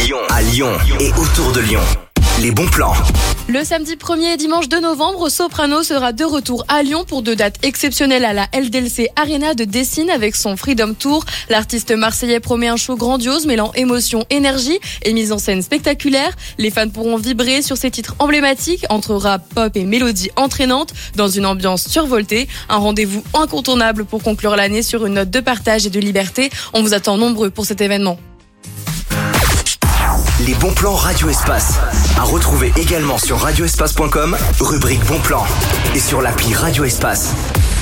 à Lyon et autour de Lyon. Les bons plans. Le samedi 1er et dimanche 2 novembre, Soprano sera de retour à Lyon pour 2 dates exceptionnelles à la LDLC Arena de Dessine avec son Freedom Tour. L'artiste marseillais promet un show grandiose mêlant émotion, énergie et mise en scène spectaculaire. Les fans pourront vibrer sur ses titres emblématiques entre rap, pop et mélodies entraînantes dans une ambiance survoltée. Un rendez-vous incontournable pour conclure l'année sur une note de partage et de liberté. On vous attend nombreux pour cet événement. Les bons plans Radio Espace. À retrouver également sur radioespace.com, rubrique bons plans. Et sur l'appli Radio Espace.